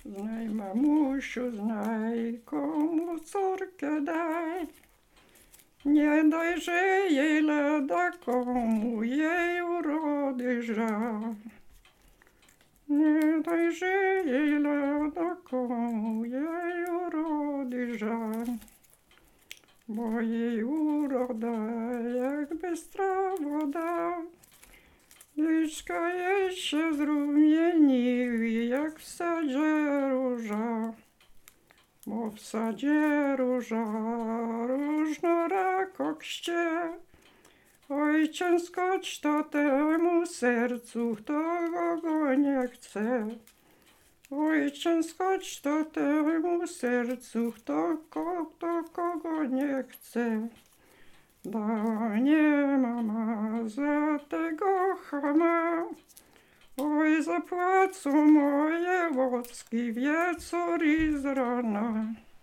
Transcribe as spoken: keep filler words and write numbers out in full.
Znaj, mamusiu, znaj, komu córkę daj. Nie daj, że jej lada, komu jej urody żal. Nie daj, że jej lada, komu jej urody żal. Bo jej uroda jak bystra woda, liczka jej się zrumieni jak w sadzie róża. Bo w sadzie róża różnorakokście, ojciec skocz to temu sercu, kto go nie chce. Ojciec skocz to temu sercu, kto, ko, kto kogo nie chce. Da nie mama za tego chama, oj zapłacą moje łoski wieczór i z rana.